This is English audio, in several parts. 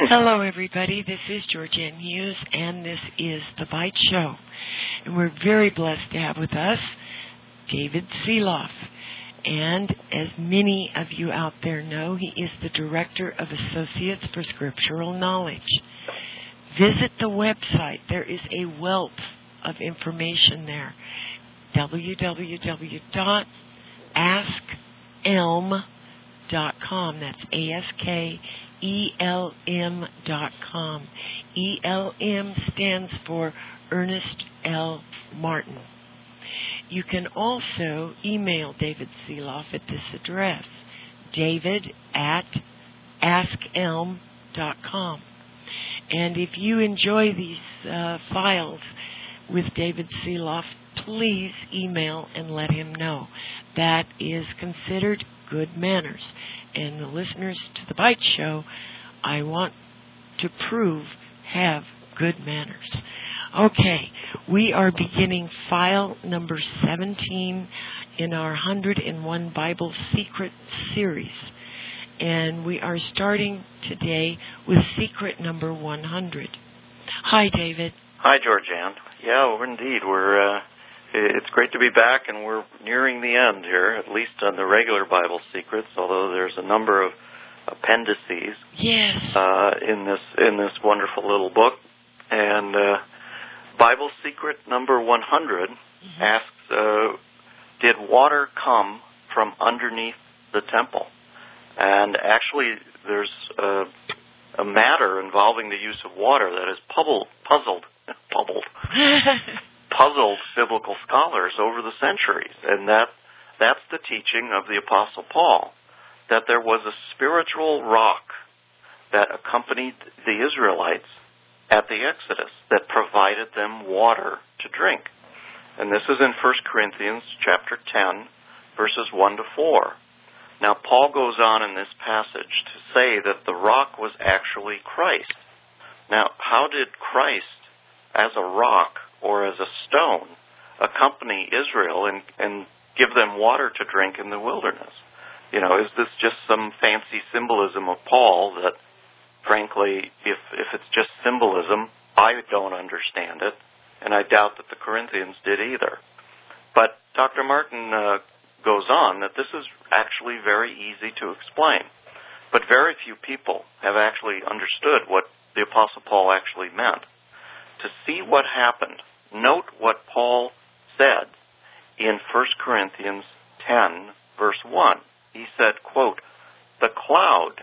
Hello, everybody. This is Georgianne Hughes, and this is The Bite Show. And we're very blessed to have with us David Seeloff. And as many of you out there know, he is the Director of Associates for Scriptural Knowledge. Visit the website. There is a wealth of information there. www.askelm.com. That's ASKELM.com. ELM stands for Ernest L. Martin. You can also email David Seeloff at this address, david@askelm.com. And if you enjoy these files with David Seeloff, please email and let him know. That is considered good manners. And the listeners to The Bite Show, I want to prove, have good manners. Okay, we are beginning file number 17 in our 101 Bible Secret series. And we are starting today with secret number 100. Hi, David. Hi, Georgianne. Yeah, indeed. It's great to be back, and we're nearing the end here, at least on the regular Bible secrets, although there's a number of appendices in this wonderful little book. And Bible secret number 100 asks, did water come from underneath the temple? And actually, there's a matter involving the use of water that has puzzled biblical scholars over the centuries, and that's the teaching of the Apostle Paul, that there was a spiritual rock that accompanied the Israelites at the Exodus that provided them water to drink. And this is in 1 Corinthians chapter 10, verses 1 to 4. Now, Paul goes on in this passage to say that the rock was actually Christ. Now, how did Christ, as a rock or as a stone, accompany Israel and give them water to drink in the wilderness? You know, is this just some fancy symbolism of Paul that, frankly, if it's just symbolism, I don't understand it, and I doubt that the Corinthians did either. But Dr. Martin goes on that this is actually very easy to explain. But very few people have actually understood what the Apostle Paul actually meant. To see what happened, note what Paul said in 1 Corinthians 10, verse 1. He said, quote, the cloud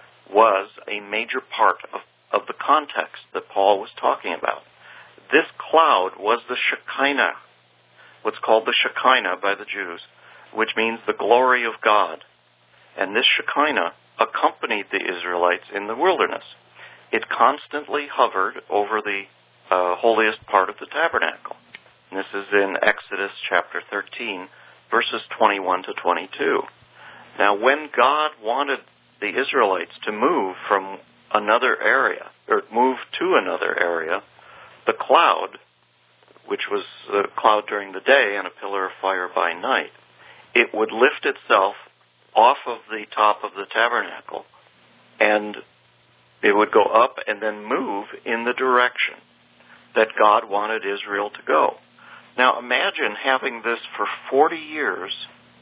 was a major part of the context that Paul was talking about. This cloud was the Shekinah, what's called the Shekinah by the Jews, which means the glory of God. And this Shekinah accompanied the Israelites in the wilderness. It constantly hovered over the holiest part of the tabernacle. And this is in Exodus chapter 13, verses 21 to 22. Now, when God wanted the Israelites to move from another area, or move to another area, the cloud, which was a cloud during the day and a pillar of fire by night, it would lift itself off of the top of the tabernacle, and it would go up and then move in the direction that God wanted Israel to go. Now imagine having this for 40 years,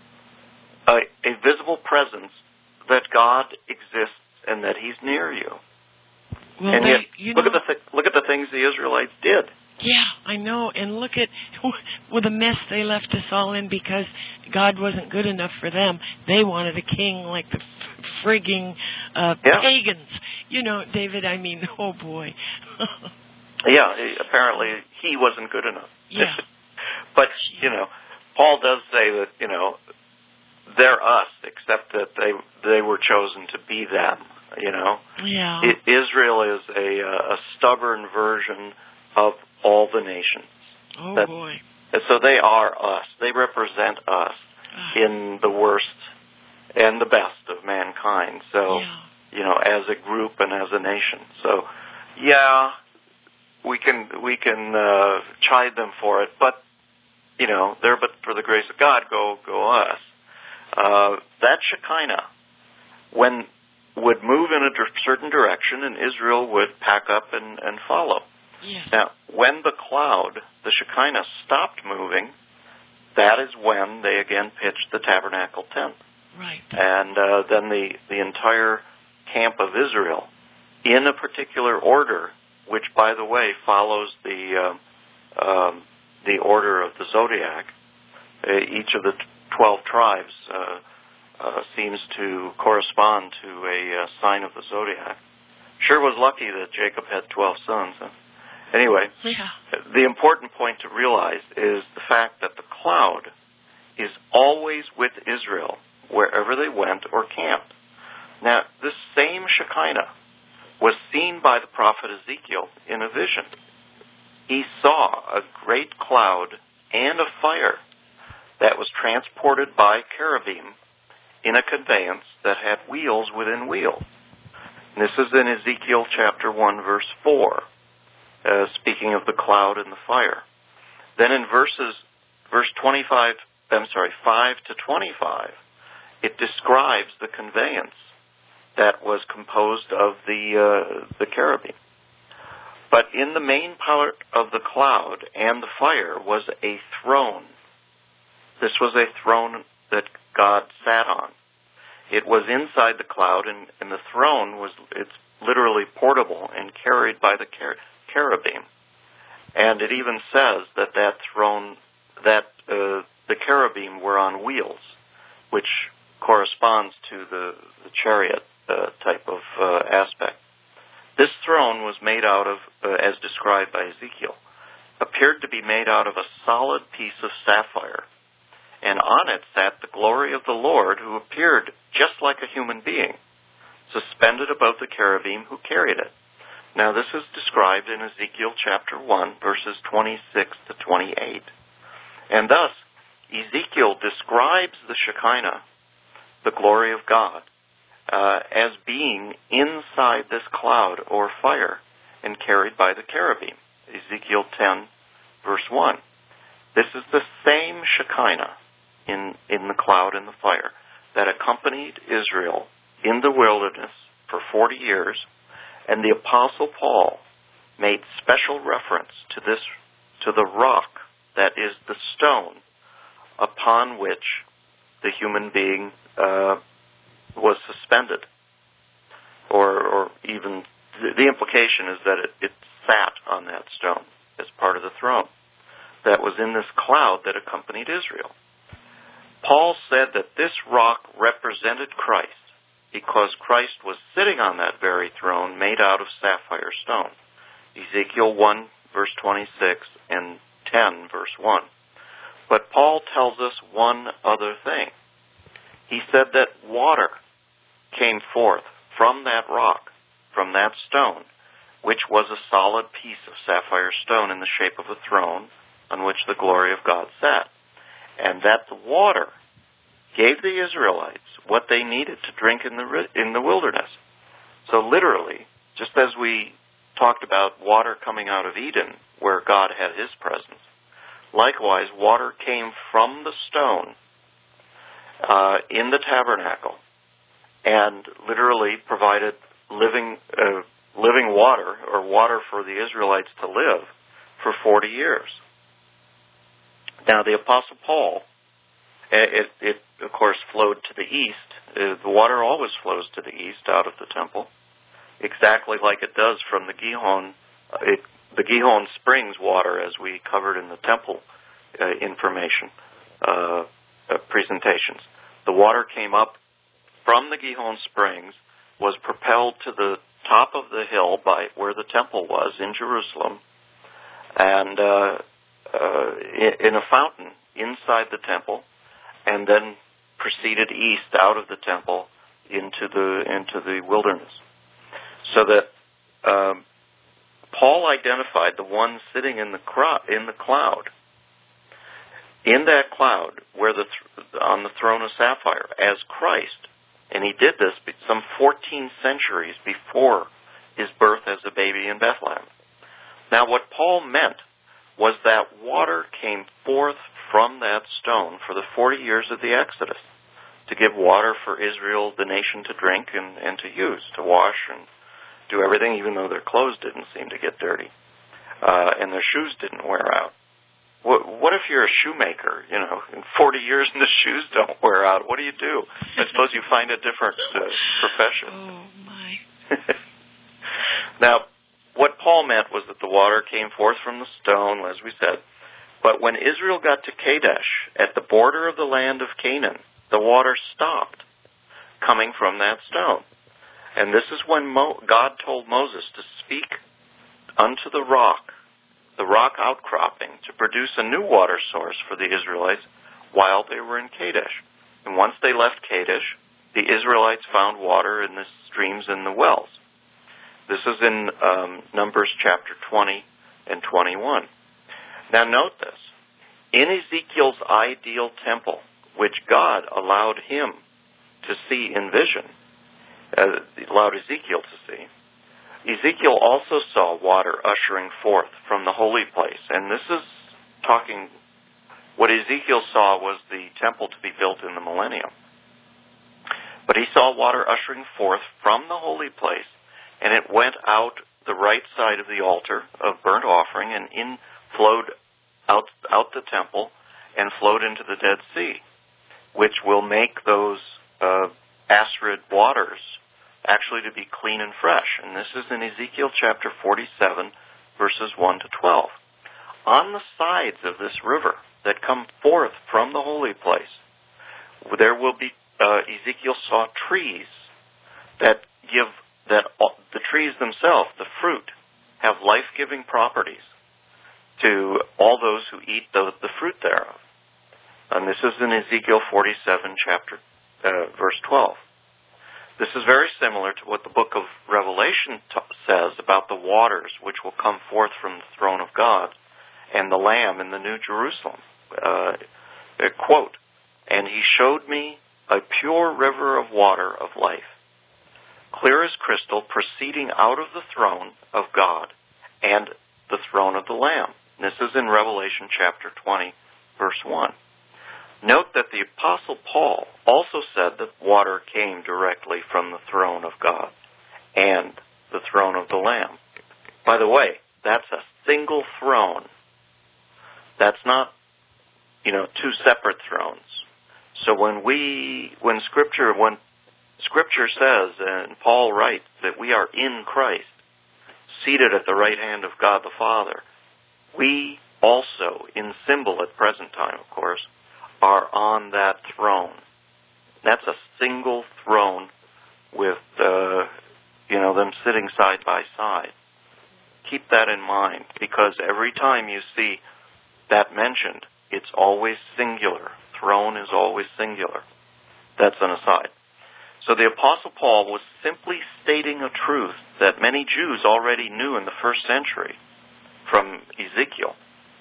a visible presence that God exists and that He's near you. Well, and yet, look at the things the Israelites did. Yeah, I know. And look at the mess they left us all in because God wasn't good enough for them. They wanted a king like the frigging pagans. You know, David, I mean, oh boy. Yeah, apparently he wasn't good enough. Yeah. But, you know, Paul does say that, you know, they're us, except that they were chosen to be them, you know. Yeah. Israel is a stubborn version of all the nations. Oh, boy. So they are us. They represent us in the worst and the best of mankind. So, you know, as a group and as a nation. So, yeah, we can chide them for it, but, you know, there but for the grace of God, go us. That Shekinah, when would move in a certain direction, and Israel would pack up and follow. Yes. Now, when the cloud, the Shekinah, stopped moving, that is when they again pitched the tabernacle tent. Right. And then the entire camp of Israel, in a particular order, which, by the way, follows the order of the zodiac. Each of the 12 tribes seems to correspond to a sign of the zodiac. Sure was lucky that Jacob had 12 sons. Anyway, the important point to realize is the fact that the cloud is always with Israel wherever they went or camped. Now, this same Shekinah was seen by the prophet Ezekiel in a vision. He saw a great cloud and a fire that was transported by cherubim in a conveyance that had wheels within wheels. And this is in Ezekiel chapter 1, verse 4. Speaking of the cloud and the fire. Then in verse 5 to 25, it describes the conveyance that was composed of the cherubim. But in the main part of the cloud and the fire was a throne. This was a throne that God sat on. It was inside the cloud, and the throne it's literally portable and carried by the cherubim. And it even says that throne, the cherubim were on wheels, which corresponds to the chariot type of aspect. This throne was made out of, as described by Ezekiel, appeared to be made out of a solid piece of sapphire. And on it sat the glory of the Lord, who appeared just like a human being, suspended above the cherubim who carried it. Now, this is described in Ezekiel chapter 1, verses 26 to 28. And thus, Ezekiel describes the Shekinah, the glory of God, as being inside this cloud or fire and carried by the cherubim. Ezekiel 10, verse 1. This is the same Shekinah in the cloud and the fire that accompanied Israel in the wilderness for 40 years. And the Apostle Paul made special reference to the rock that is the stone upon which the human being was suspended. Or even, the implication is that it sat on that stone as part of the throne that was in this cloud that accompanied Israel. Paul said that this rock represented Christ, because Christ was sitting on that very throne made out of sapphire stone. Ezekiel 1, verse 26, and 10, verse 1. But Paul tells us one other thing. He said that water came forth from that rock, from that stone, which was a solid piece of sapphire stone in the shape of a throne on which the glory of God sat. And that the water gave the Israelites what they needed to drink in the wilderness. So literally, just as we talked about water coming out of Eden, where God had his presence, likewise, water came from the stone in the tabernacle and literally provided living water, or water for the Israelites to live for 40 years. Now, the Apostle Paul, it of course flowed to the east. The water always flows to the east out of the temple, exactly like it does from the Gihon. The Gihon Springs water, as we covered in the temple information presentations. The water came up from the Gihon Springs, was propelled to the top of the hill by where the temple was in Jerusalem, and in a fountain inside the temple, and then proceeded east out of the temple into the wilderness. So that Paul identified the one sitting in the cloud. In that cloud, where on the throne of sapphire, as Christ, and he did this some 14 centuries before his birth as a baby in Bethlehem. Now, what Paul meant was that water came forth from that stone for the 40 years of the Exodus. to give water for Israel, the nation, to drink and to use, to wash and do everything, even though their clothes didn't seem to get dirty and their shoes didn't wear out. What if you're a shoemaker, in 40 years and the shoes don't wear out? What do you do? I suppose you find a different profession. Oh, my. Now, what Paul meant was that the water came forth from the stone, as we said, but when Israel got to Kadesh, at the border of the land of Canaan, the water stopped coming from that stone. And this is when God told Moses to speak unto the rock outcropping, to produce a new water source for the Israelites while they were in Kadesh. And once they left Kadesh, the Israelites found water in the streams and the wells. This is in Numbers chapter 20 and 21. Now note this. In Ezekiel's ideal temple, which God allowed him to see in vision, allowed Ezekiel to see, Ezekiel also saw water ushering forth from the holy place. And this is talking, what Ezekiel saw was the temple to be built in the millennium. But he saw water ushering forth from the holy place, and it went out the right side of the altar of burnt offering and flowed out the temple and flowed into the Dead Sea, which will make those acrid waters actually to be clean and fresh. And this is in Ezekiel chapter 47, verses 1 to 12. On the sides of this river that come forth from the holy place, there will be, Ezekiel saw trees that the trees themselves, the fruit, have life-giving properties to all those who eat the fruit thereof. And this is in Ezekiel 47, verse 12. This is very similar to what the book of Revelation says about the waters which will come forth from the throne of God and the Lamb in the New Jerusalem. Quote, "And he showed me a pure river of water of life, clear as crystal, proceeding out of the throne of God and the throne of the Lamb." This is in Revelation chapter 20, verse 1. Note that the Apostle Paul also said that water came directly from the throne of God and the throne of the Lamb. By the way, that's a single throne. That's not, two separate thrones. So when Scripture says, and Paul writes, that we are in Christ, seated at the right hand of God the Father, we also, in symbol at present time, of course, are on that throne. That's a single throne with, them sitting side by side. Keep that in mind, because every time you see that mentioned, it's always singular. Throne is always singular. That's an aside. So the Apostle Paul was simply stating a truth that many Jews already knew in the first century from Ezekiel.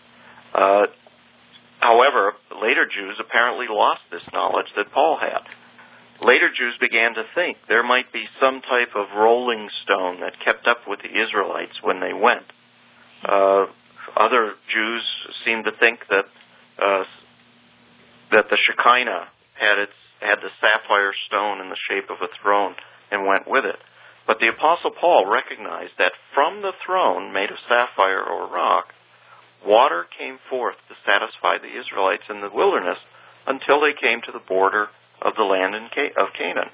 However, later Jews apparently lost this knowledge that Paul had. Later Jews began to think there might be some type of rolling stone that kept up with the Israelites when they went. Other Jews seemed to think that the Shekinah had the sapphire stone in the shape of a throne and went with it. But the Apostle Paul recognized that from the throne made of sapphire or rock, water came forth to satisfy the Israelites in the wilderness until they came to the border of the land of Canaan.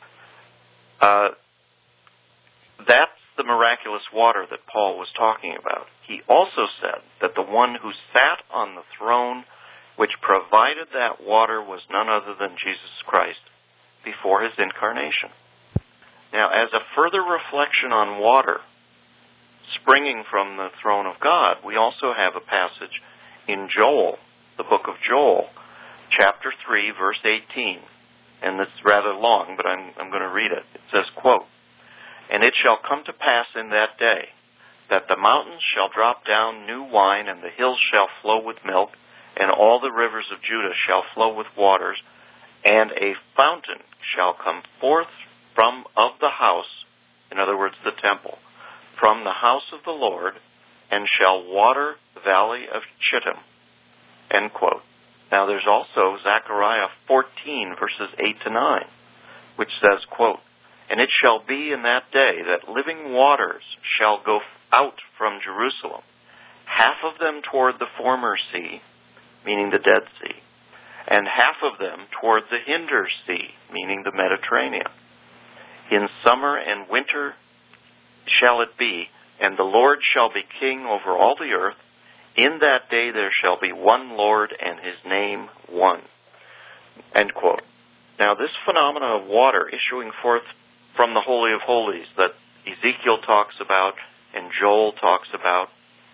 That's the miraculous water that Paul was talking about. He also said that the one who sat on the throne which provided that water was none other than Jesus Christ before his incarnation. Now, as a further reflection on water springing from the throne of God, we also have a passage in Joel, the book of Joel, chapter 3, verse 18. And it's rather long, but I'm going to read it. It says, quote, "And it shall come to pass in that day that the mountains shall drop down new wine, and the hills shall flow with milk, and all the rivers of Judah shall flow with waters, and a fountain shall come forth from of the house," in other words, the temple, "from the house of the Lord, and shall water the valley of Chittim." End quote. Now there's also Zechariah 14, verses 8 to 9, which says, quote, "And it shall be in that day that living waters shall go out from Jerusalem, half of them toward the former sea," meaning the Dead Sea, "and half of them toward the hinder sea," meaning the Mediterranean. "In summer and winter shall it be, and the Lord shall be king over all the earth. In that day there shall be one Lord, and his name one." End quote. Now this phenomena of water issuing forth from the Holy of Holies that Ezekiel talks about and Joel talks about,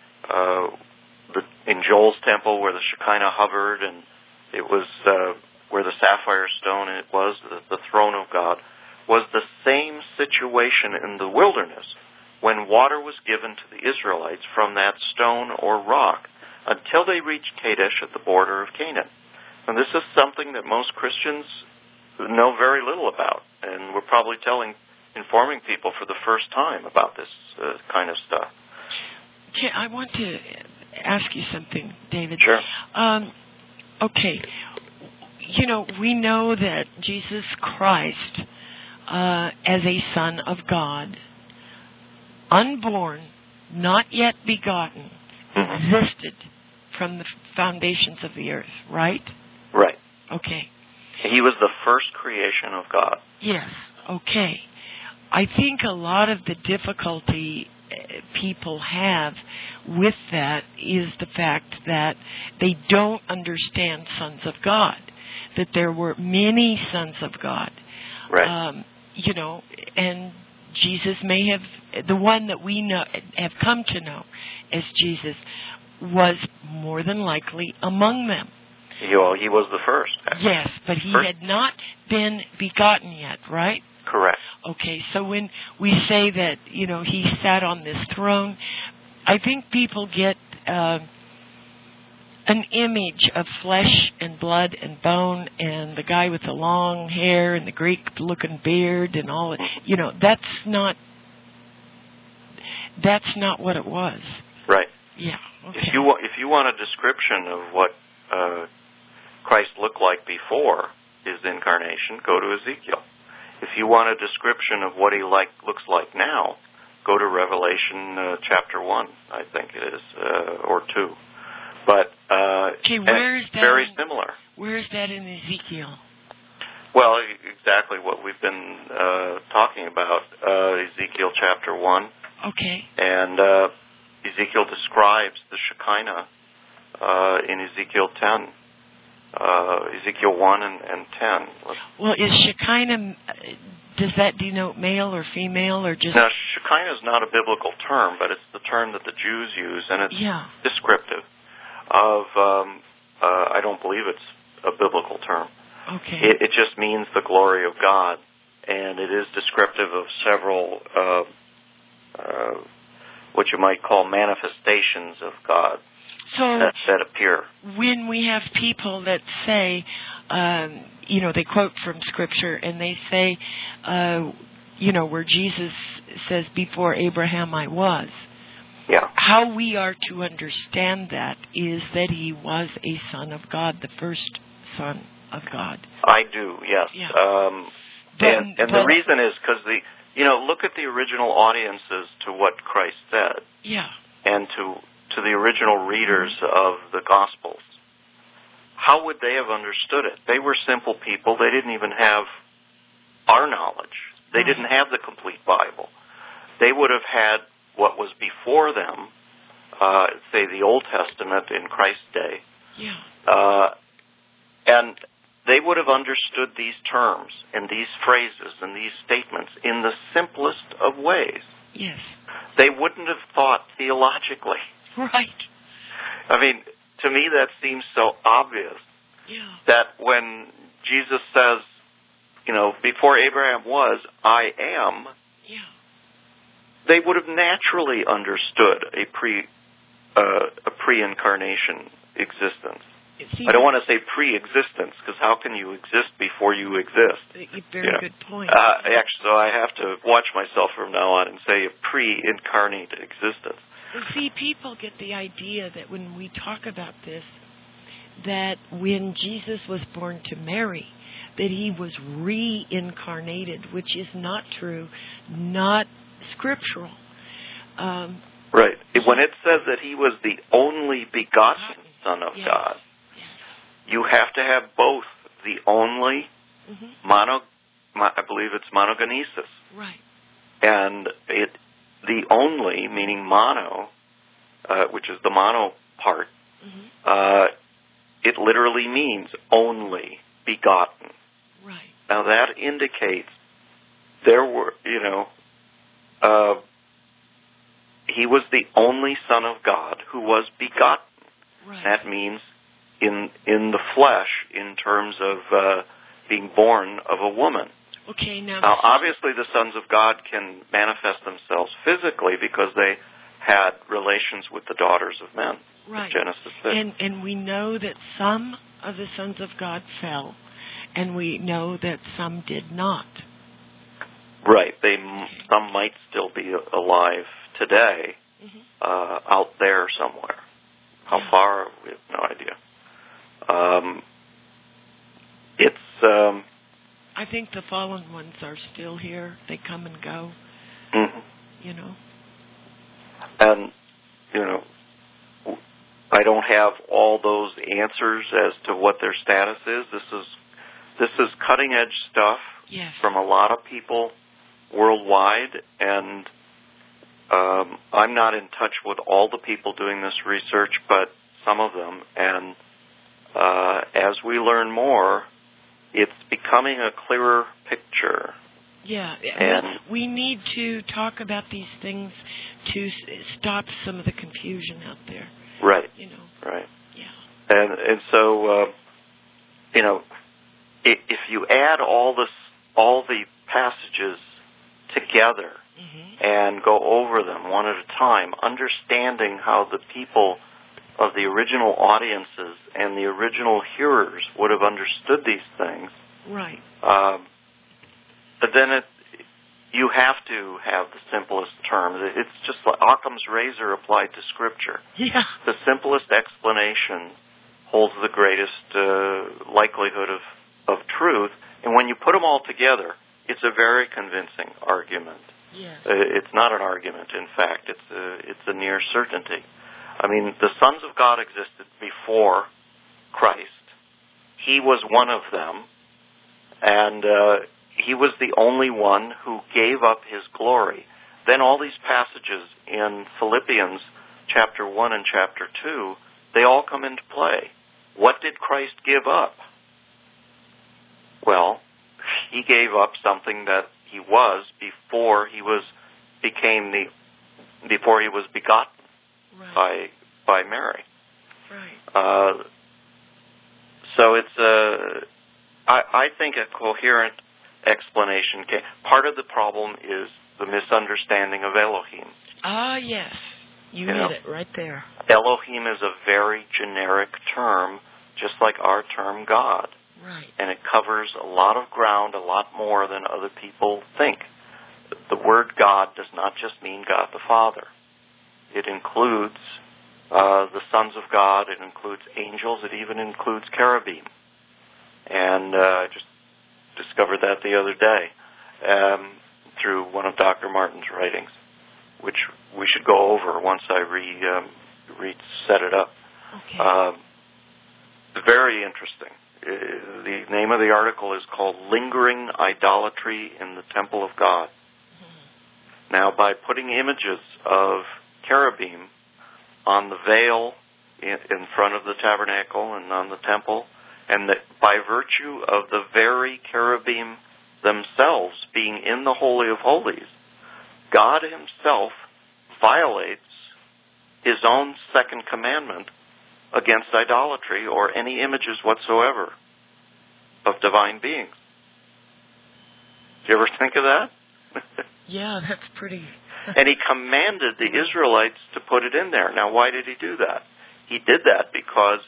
in Joel's temple where the Shekinah hovered, and it was where the sapphire stone it was, the throne of God, was the same situation in the wilderness when water was given to the Israelites from that stone or rock until they reached Kadesh at the border of Canaan. And this is something that most Christians know very little about, and we're probably informing people for the first time about this kind of stuff. Okay, I want to ask you something, David. Sure. Okay, we know that Jesus Christ, as a Son of God, unborn, not yet begotten, existed from the foundations of the earth, right? Right. Okay. He was the first creation of God. Yes, okay. I think a lot of the difficulty people have with that is the fact that they don't understand sons of God, that there were many sons of God. Right. And Jesus may have, the one that we know, have come to know as Jesus, was more than likely among them. He was the first. Yes, but he had not been begotten yet, right? Correct. Okay, so when we say that, he sat on this throne, I think people get an image of flesh and blood and bone and the guy with the long hair and the Greek-looking beard and all that. That's not what it was. Right. Yeah. Okay. If you want a description of what Christ looked like before his incarnation, go to Ezekiel. If you want a description of what he looks like now, go to Revelation chapter 1, I think it is, or 2. But where is that? Very similar. Where is that in Ezekiel? Well, exactly what we've been talking about. Ezekiel chapter 1. Okay. And Ezekiel describes the Shekinah in Ezekiel 10. Ezekiel 1 and 10. Well, is Shekinah, does that denote male or female or just... Now, Shekinah is not a biblical term, but it's the term that the Jews use, and it's descriptive of, I don't believe it's a biblical term. Okay. It just means the glory of God, and it is descriptive of several, what you might call manifestations of God. So that appear. When we have people that say, they quote from Scripture and they say, where Jesus says, "Before Abraham I was." Yeah. How we are to understand that is that he was a son of God, the first son of God. I do, yes. Yeah. And the reason is because look at the original audiences to what Christ said. Yeah. And to the original readers of the Gospels. How would they have understood it? They were simple people. They didn't even have our knowledge. They didn't have the complete Bible. They would have had what was before them, say the Old Testament in Christ's day. Yeah. And they would have understood these terms and these phrases and these statements in the simplest of ways. Yes. They wouldn't have thought theologically. Right. I mean, to me that seems so obvious. Yeah. That when Jesus says, before Abraham was, I am. Yeah. They would have naturally understood a pre-incarnation existence. I don't want to say pre-existence, because how can you exist before you exist? Very good point. Actually, so I have to watch myself from now on and say a pre-incarnate existence. See, people get the idea that when we talk about this, that when Jesus was born to Mary, that he was reincarnated, which is not true, not scriptural. Right. When it says that he was the only begotten Son of God, you have to have both the only, I believe it's monogenesis. Right. And the only, meaning mono, which is the mono part, it literally means only begotten. Right. Now that indicates there were, he was the only Son of God who was begotten. Right. That means in the flesh, in terms of being born of a woman. Okay, now obviously the sons of God can manifest themselves physically because they had relations with the daughters of men. Right. Genesis 6. And we know that some of the sons of God fell, and we know that some did not. Right. Some might still be alive today, out there somewhere. How far, we have no idea. I think the fallen ones are still here. They come and go. And, I don't have all those answers as to what their status is. This is cutting edge stuff from a lot of people worldwide, and I'm not in touch with all the people doing this research, but some of them. And as we learn more, it's becoming a clearer picture. Yeah, and we need to talk about these things to stop some of the confusion out there. Right. Right. Yeah. And so, if you add all the passages together and go over them one at a time, understanding how the people of the original audiences and the original hearers would have understood these things, right? But then you have to have the simplest terms. It's just like Occam's razor applied to Scripture. Yeah. The simplest explanation holds the greatest likelihood of truth, and when you put them all together, it's a very convincing argument. Yes. It's not an argument, in fact. It's a near certainty. I mean, the sons of God existed before Christ. He was one of them, and he was the only one who gave up his glory. Then all these passages in Philippians chapter 1 and chapter 2, they all come into play. What did Christ give up? Well, he gave up something that he was before he was begotten by Mary. Right. So it's I think a coherent explanation. Part of the problem is the misunderstanding of Elohim. Ah, yes. You hit it right there. Elohim is a very generic term, just like our term God. Right. And it covers a lot of ground, a lot more than other people think. The word God does not just mean God the Father. It includes the sons of God. It includes angels. It even includes cherubim. And I just discovered that the other day through one of Dr. Martin's writings, which we should go over once I set it up. Okay. Very interesting. The name of the article is called Lingering Idolatry in the Temple of God. Now, by putting images of cherubim on the veil in front of the tabernacle and on the temple, and that by virtue of the very cherubim themselves being in the Holy of Holies, God himself violates his own second commandment against idolatry or any images whatsoever of divine beings. Do you ever think of that? Yeah, that's pretty... And he commanded the Israelites to put it in there. Now, why did he do that? He did that because,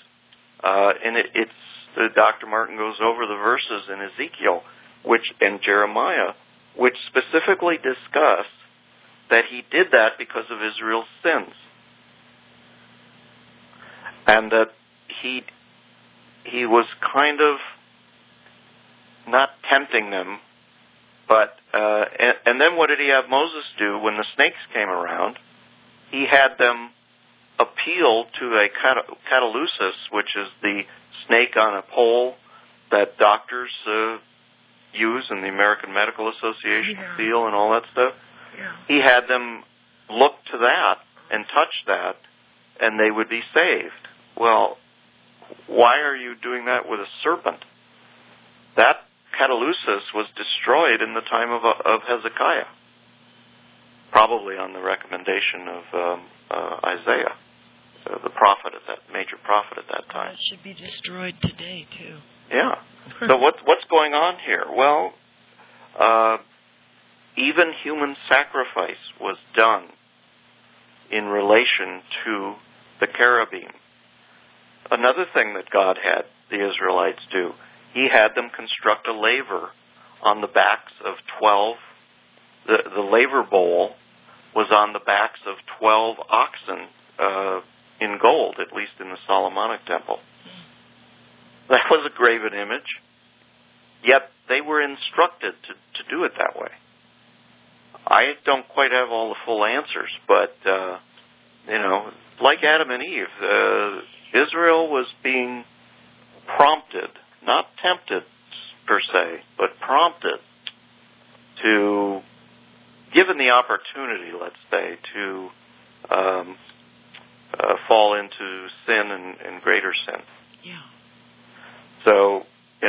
Dr. Martin goes over the verses in Ezekiel and Jeremiah, which specifically discuss that he did that because of Israel's sins. And that he was kind of not tempting them, but and then what did he have Moses do when the snakes came around? He had them appeal to a catalusis, which is the snake on a pole that doctors use and the American Medical Association seal and all that stuff. Yeah. He had them look to that and touch that, and they would be saved. Well, why are you doing that with a serpent? That catalusis was destroyed in the time of Hezekiah, probably on the recommendation of Isaiah, the prophet at that major prophet at that time. It should be destroyed today too. Yeah. So what's going on here? Well, even human sacrifice was done in relation to the cherubim. Another thing that God had the Israelites do, he had them construct a laver on the backs of 12. The laver bowl was on the backs of 12 oxen in gold, at least in the Solomonic temple. That was a graven image, yet they were instructed to do it that way. I don't quite have all the full answers, but, like Adam and Eve, Israel was being prompted, not tempted per se, but prompted to, given the opportunity, let's say, to fall into sin and greater sin. Yeah. So,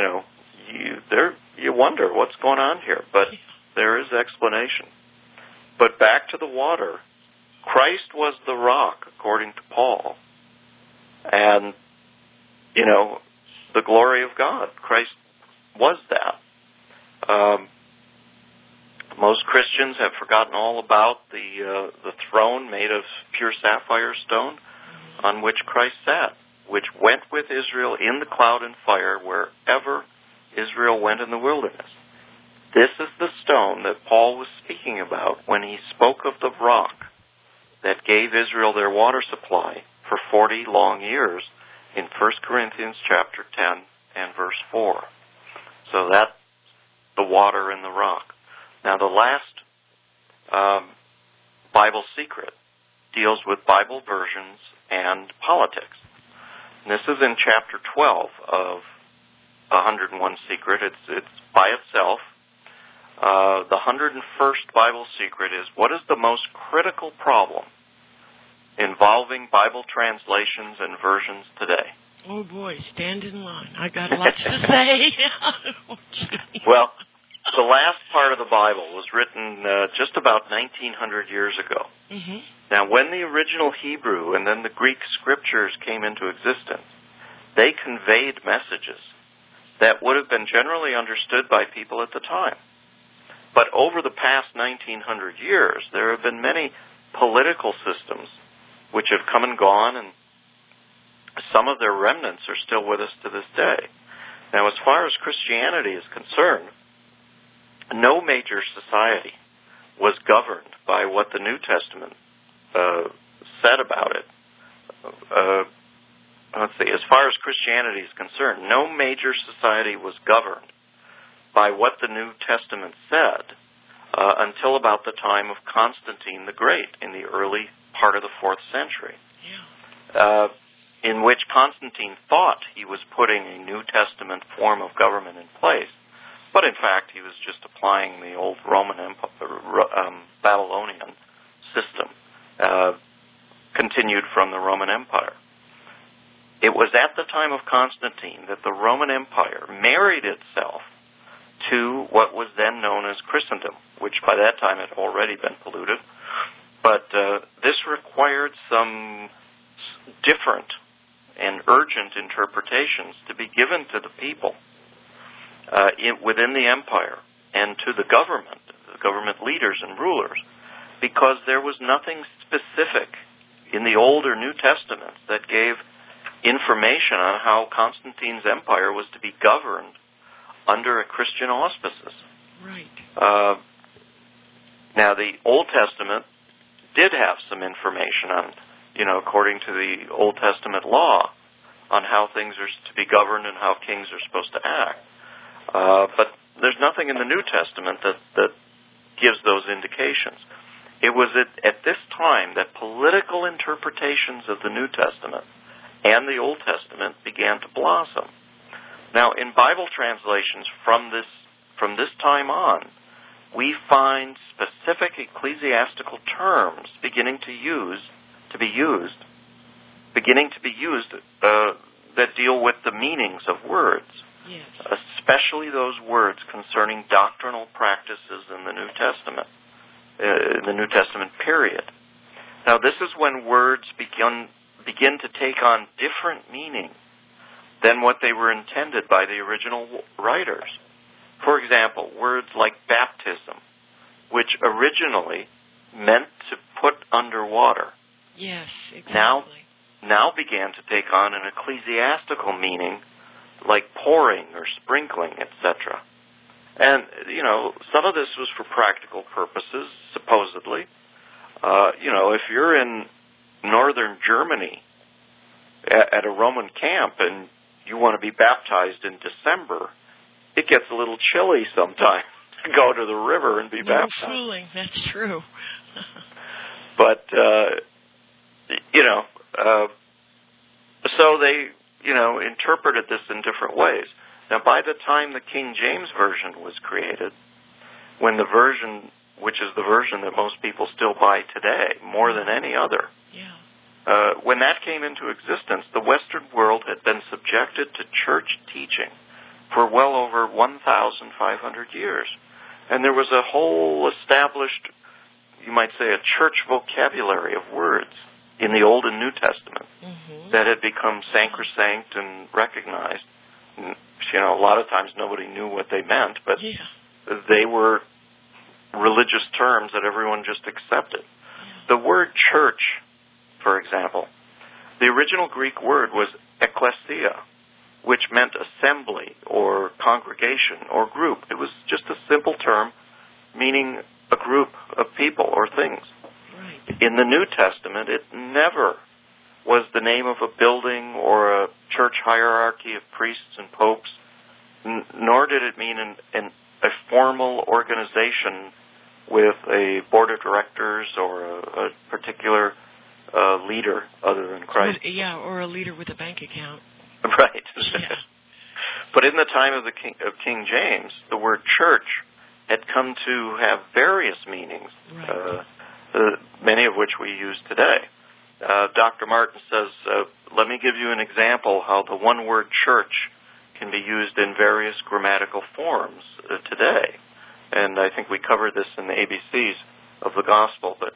you wonder what's going on here, but there is explanation. But back to the water. Christ was the rock, according to Paul. And, the glory of God. Christ was that. Most Christians have forgotten all about the throne made of pure sapphire stone on which Christ sat, which went with Israel in the cloud and fire wherever Israel went in the wilderness. This is the stone that Paul was speaking about when he spoke of the rock that gave Israel their water supply for 40 long years in 1 Corinthians chapter 10 and verse 4. So that's the water and the rock. Now the last Bible secret deals with Bible versions and politics. And this is in chapter 12 of 101 Secret. It's by itself. The 101st Bible secret is, what is the most critical problem involving Bible translations and versions today? Oh boy, stand in line. I got lots to say. Well, the last part of the Bible was written just about 1900 years ago. Mm-hmm. Now, when the original Hebrew and then the Greek scriptures came into existence, they conveyed messages that would have been generally understood by people at the time. But over the past 1900 years, there have been many political systems which have come and gone, and some of their remnants are still with us to this day. Now, as far as Christianity is concerned, no major society was governed by what the New Testament said about it. Let's see, as far as Christianity is concerned, no major society was governed by what the New Testament said until about the time of Constantine the Great in the early part of the 4th century, in which Constantine thought he was putting a New Testament form of government in place, but in fact he was just applying the old Roman Babylonian system, continued from the Roman Empire. It was at the time of Constantine that the Roman Empire married itself to what was then known as Christendom, which by that time had already been polluted. But this required some different and urgent interpretations to be given to the people within the empire and to the government leaders and rulers, because there was nothing specific in the Old or New Testaments that gave information on how Constantine's empire was to be governed under a Christian auspices. Right. Now, the Old Testament did have some information on, according to the Old Testament law, on how things are to be governed and how kings are supposed to act. But there's nothing in the New Testament that gives those indications. It was at this time that political interpretations of the New Testament and the Old Testament began to blossom. Now, in Bible translations from this time on, we find specific ecclesiastical terms beginning to be used that deal with the meanings of words, yes, especially those words concerning doctrinal practices in the New Testament, period. Now, this is when words begin to take on different meaning than what they were intended by the original writers. For example, words like baptism, which originally meant to put under water, yes, exactly, now began to take on an ecclesiastical meaning like pouring or sprinkling, etc. And, some of this was for practical purposes, supposedly. If you're in northern Germany at a Roman camp and you want to be baptized in December, it gets a little chilly sometimes to go to the river and be baptized. No fooling, that's true. But, so they, interpreted this in different ways. Now, by the time the King James Version was created, when the version, which is the version that most people still buy today, more than any other, when that came into existence, the Western world had been subjected to church teaching for well over 1,500 years. And there was a whole established, you might say, a church vocabulary of words in the Old and New Testament that had become sacrosanct and recognized. A lot of times nobody knew what they meant, but they were religious terms that everyone just accepted. The word church, for example, the original Greek word was ekklesia, which meant assembly or congregation or group. It was just a simple term meaning a group of people or things. Right. In the New Testament, it never was the name of a building or a church hierarchy of priests and popes, nor did it mean a formal organization with a board of directors or a particular leader other than Christ. Or a leader with a bank account. Right. Yeah. But in the time of King James, the word church had come to have various meanings, right. Many of which we use today. Dr. Martin says, let me give you an example how the one word church can be used in various grammatical forms today. And I think we covered this in the ABCs of the Gospel, but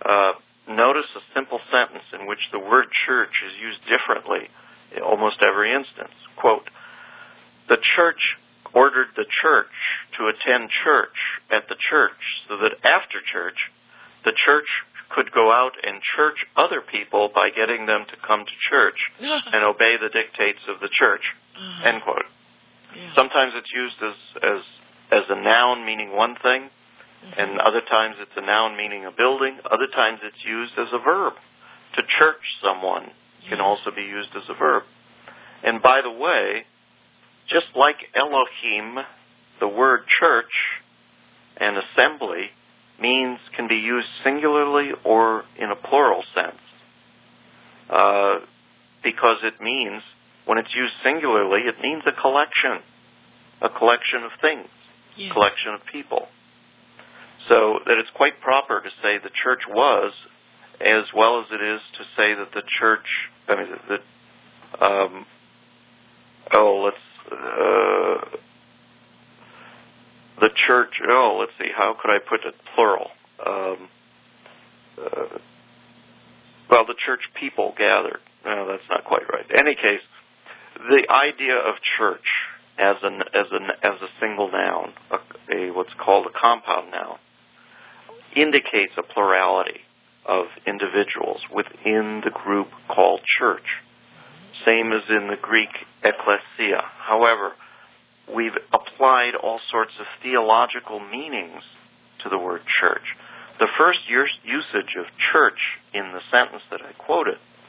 notice a simple sentence in which the word church is used differently in almost every instance. Quote, the church ordered the church to attend church at the church so that after church, the church could go out and church other people by getting them to come to church and obey the dictates of the church. End quote. Yeah. Sometimes it's used as a noun meaning one thing, and other times it's a noun meaning a building. Other times it's used as a verb. To church someone can also be used as a verb. And by the way, just like Elohim, the word church and assembly can be used singularly or in a plural sense. Because it means, when it's used singularly, it means a collection of things, a collection of people. So that it's quite proper to say the church was, as well as it is to say that the church, the church, let's see, how could I put it plural? The church people gathered. No, that's not quite right. In any case, the idea of church as a single noun, what's called a compound noun, indicates a plurality of individuals within the group called church. Same as in the Greek ekklesia. However, we've applied all sorts of theological meanings to the word church. The first usage of church in the sentence that I quoted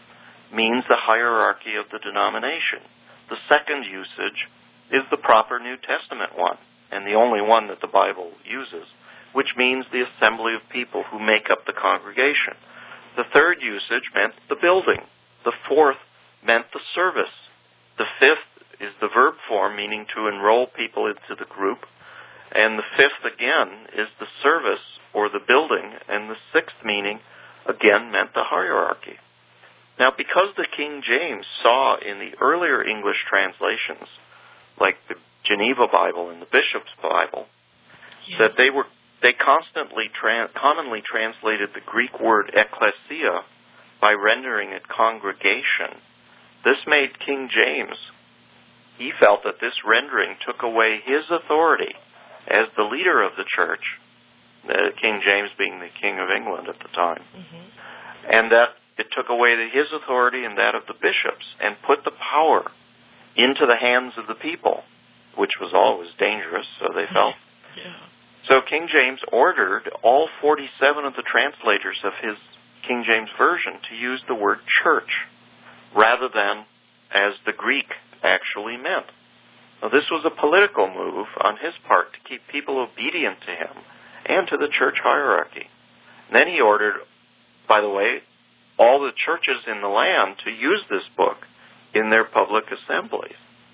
means the hierarchy of the denomination. The second usage is the proper New Testament one, and the only one that the Bible uses, which means the assembly of people who make up the congregation. The third usage meant the building. The fourth meant the service. The fifth is the verb form, meaning to enroll people into the group. And the fifth, again, is the service or the building. And the sixth meaning, again, meant the hierarchy. Now, because the King James saw in the earlier English translations, like the Geneva Bible and the Bishop's Bible, that they commonly translated the Greek word ekklesia by rendering it congregation. This made King James, he felt that this rendering took away his authority as the leader of the church, King James being the King of England at the time, and that it took away his authority and that of the bishops and put the power into the hands of the people, which was always dangerous, so they felt. So King James ordered all 47 of the translators of his King James Version to use the word church rather than as the Greek actually meant. Now, this was a political move on his part to keep people obedient to him and to the church hierarchy. And then he ordered, by the way, all the churches in the land to use this book in their public assemblies.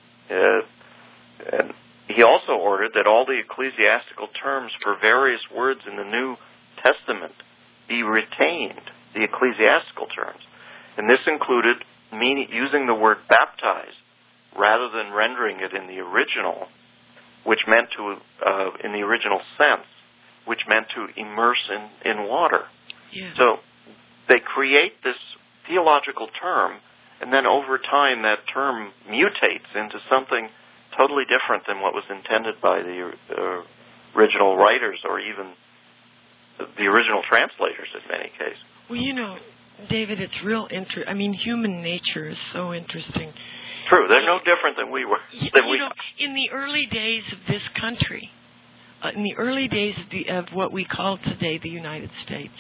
And he also ordered that all the ecclesiastical terms for various words in the New Testament be retained, the ecclesiastical terms. And this included using the word baptize rather than rendering it in the original, which meant to, in the original sense, which meant to immerse in water. So they create this theological term, and then over time that term mutates into something totally different than what was intended by the original writers or even the original translators in many cases. Well, you know, David, it's real interesting. I mean, human nature is so interesting. True. They're no different than we were. In the early days of this country, in the early days of what we call today the United States,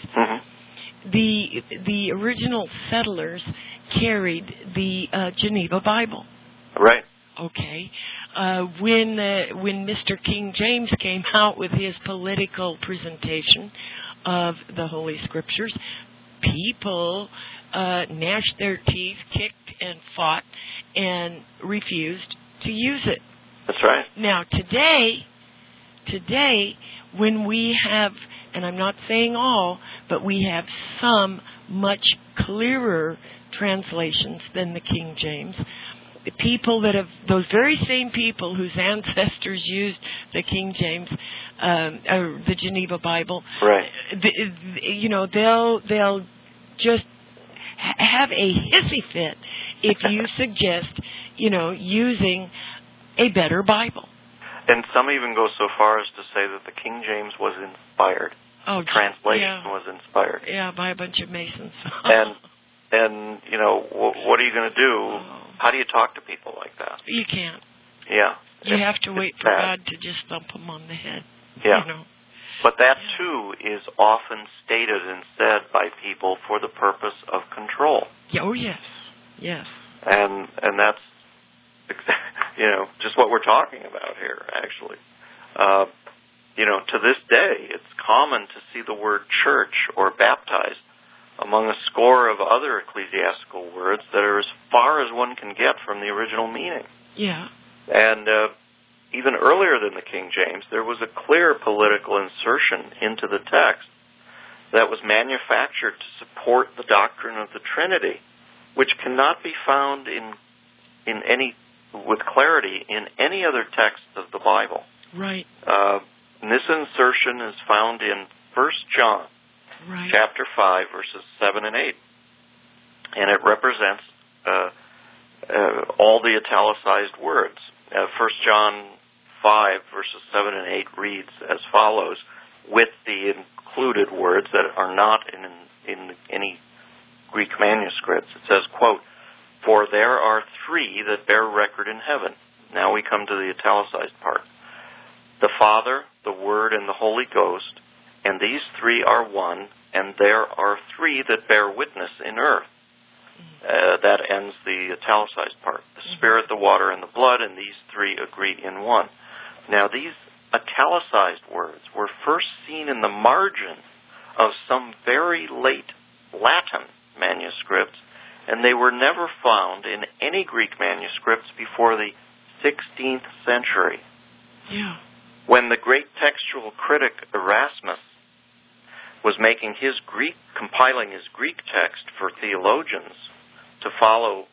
the original settlers carried the Geneva Bible. Right. Okay. When Mr. King James came out with his political presentation of the Holy Scriptures, people gnashed their teeth, kicked and fought, and refused to use it. That's right. Now, today, when we have, and I'm not saying all, but we have some much clearer translations than the King James. The people that have, those very same people whose ancestors used the King James, or the Geneva Bible, right? They'll just have a hissy fit if you suggest, using a better Bible. And some even go so far as to say that the King James was inspired. Oh, translation was inspired. Yeah, by a bunch of Masons. and what are you going to do? How do you talk to people like that? You can't. Yeah. You have to wait for God to just thump them on the head. Yeah. But that, too, is often stated and said by people for the purpose of control. Yeah, oh, yes. Yes. And that's, just what we're talking about here, actually. To this day, it's common to see the word church or baptized among a score of other ecclesiastical words that are as far as one can get from the original meaning. Yeah. And even earlier than the King James, there was a clear political insertion into the text that was manufactured to support the doctrine of the Trinity, which cannot be found with clarity in any other text of the Bible. Right. And this insertion is found in 1 John, chapter 5, verses 7 and 8. And it represents all the italicized words. 1 John 5, verses 7 and 8 reads as follows, with the included words that are not in any Greek manuscripts. It says, quote, "For there are three that bear record in heaven." Now we come to the italicized part. "The Father, the Word, and the Holy Ghost, and these three are one, and there are three that bear witness in earth, that ends the italicized part. The Spirit, the water, and the blood, and these three agree in one. Now, these italicized words were first seen in the margin of some very late Latin manuscripts, and they were never found in any Greek manuscripts before the 16th century. Yeah. When the great textual critic Erasmus was compiling his Greek text for theologians to follow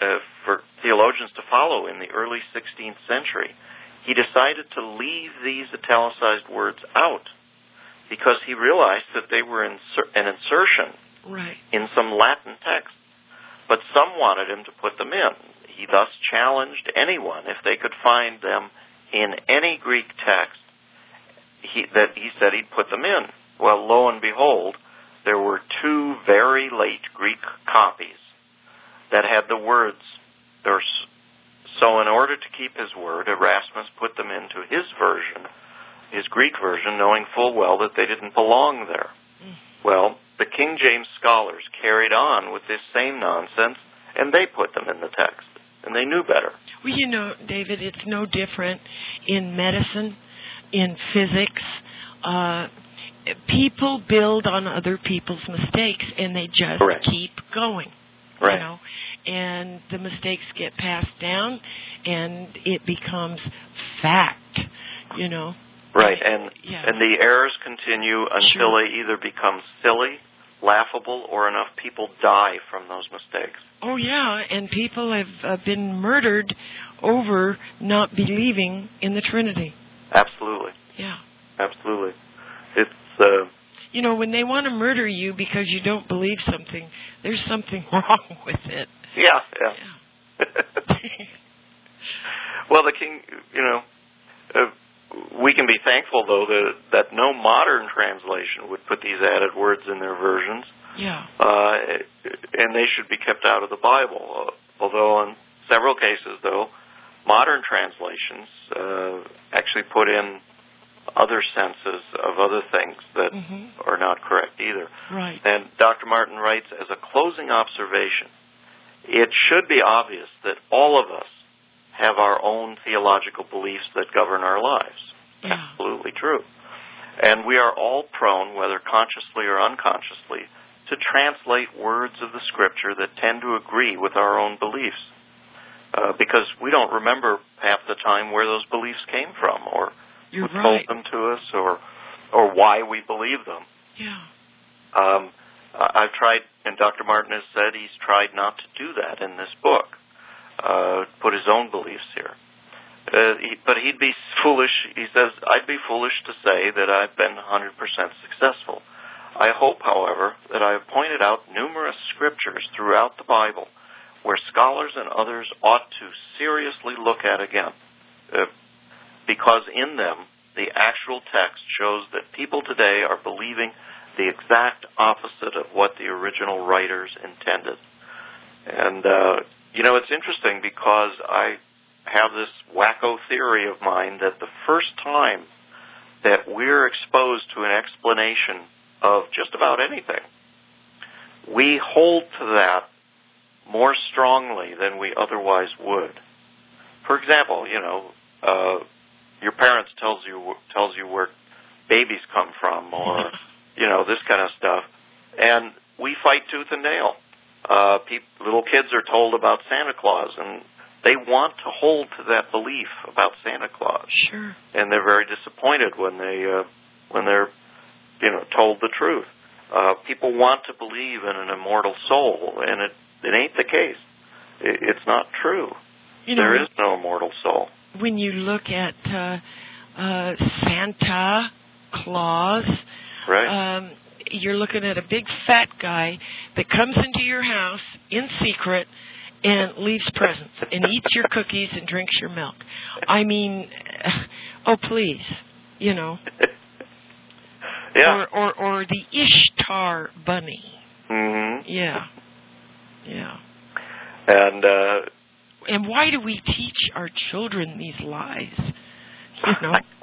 in the early 16th century, he decided to leave these italicized words out because he realized that they were an insertion in some Latin text. But some wanted him to put them in. He thus challenged anyone, if they could find them in any Greek text, that he said he'd put them in. Well, lo and behold, there were two very late Greek copies that had the words. So in order to keep his word, Erasmus put them into his version, his Greek version, knowing full well that they didn't belong there. Well, the King James scholars carried on with this same nonsense, and they put them in the text, and they knew better. Well, you know, David, it's no different in medicine, in physics. People build on other people's mistakes, and they just keep going. Right. You know, and the mistakes get passed down, and it becomes fact. You know. Right, and the errors continue until they either become silly, laughable, or enough people die from those mistakes. Oh, yeah, and people have been murdered over not believing in the Trinity. Absolutely. Yeah. Absolutely. It's... You know, when they want to murder you because you don't believe something, there's something wrong with it. Yeah. Well, the King, we can be thankful, though, that no modern translation would put these added words in their versions. Yeah. And they should be kept out of the Bible. Although in several cases, though, modern translations actually put in other senses of other things that are not correct either. Right. And Dr. Martin writes, as a closing observation, it should be obvious that all of us have our own theological beliefs that govern our lives. Yeah. Absolutely true. And we are all prone, whether consciously or unconsciously, to translate words of the Scripture that tend to agree with our own beliefs. Because we don't remember half the time where those beliefs came from, or who told them to us, or why we believe them. Yeah. I've tried, and Dr. Martin has said he's tried not to do that in this book, put his own beliefs here. But he'd be foolish. He says, I'd be foolish to say that I've been 100% successful. I hope, however, that I have pointed out numerous scriptures throughout the Bible where scholars and others ought to seriously look at again, because in them the actual text shows that people today are believing the exact opposite of what the original writers intended. And, it's interesting because I have this wacko theory of mine that the first time that we're exposed to an explanation of just about anything, we hold to that more strongly than we otherwise would. For example, your parents tells you where babies come from, or this kind of stuff, and we fight tooth and nail. Little kids are told about Santa Claus, and they want to hold to that belief about Santa Claus. Sure. And they're very disappointed when they're told the truth. People want to believe in an immortal soul, and it ain't the case. It's not true. There is no immortal soul. When you look at Santa Claus, right. You're looking at a big fat guy that comes into your house in secret and leaves presents and eats your cookies and drinks your milk. I mean, oh please, Yeah. Or the Ishtar bunny. Mm-hmm. Yeah. And why do we teach our children these lies?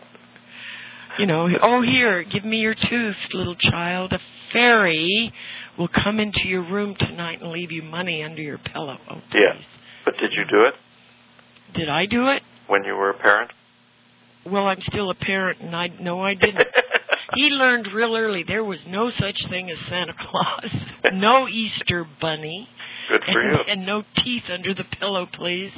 Oh, here, give me your tooth, little child. A fairy will come into your room tonight and leave you money under your pillow. Oh, please. Yeah. But did you do it? Did I do it? When you were a parent? Well, I'm still a parent, and I didn't. He learned real early there was no such thing as Santa Claus, no Easter bunny. Good for you. And no teeth under the pillow, please.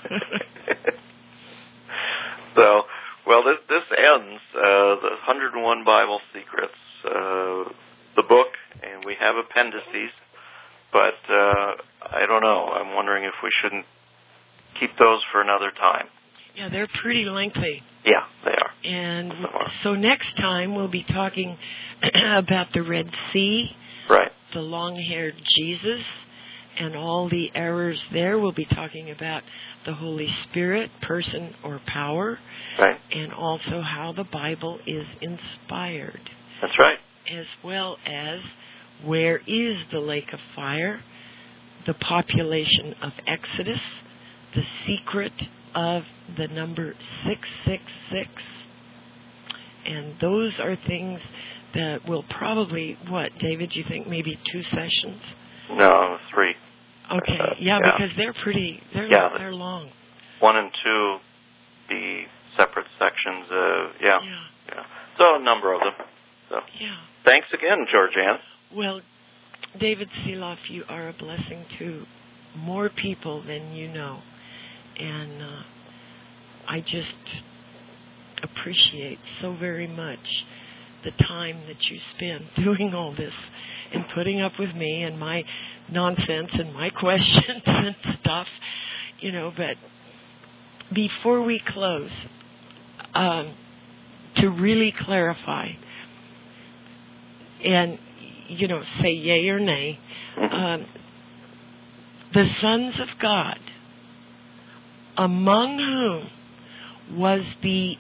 So, well, this ends the 101 Bible Secrets, the book, and we have appendices, but I don't know. I'm wondering if we shouldn't keep those for another time. Yeah, they're pretty lengthy. Yeah, they are. And so next time we'll be talking about the Red Sea, right? The long-haired Jesus, and all the errors there. We'll be talking about the Holy Spirit, person or power, right? And also how the Bible is inspired. That's right. As well as where is the lake of fire, the population of Exodus, the secret of the number 666. And those are things that will probably, what, David, do you think maybe 2 sessions? No, 3. Okay, yeah, because they're long. 1 and 2, the separate sections, yeah. So a number of them. So. Yeah. Thanks again, Georgianne. Well, David Seeloff, you are a blessing to more people than you know. And I just appreciate so very much the time that you spend doing all this and putting up with me and my nonsense and my questions and stuff, but before we close, to really clarify and, say yay or nay, the sons of God, among whom was the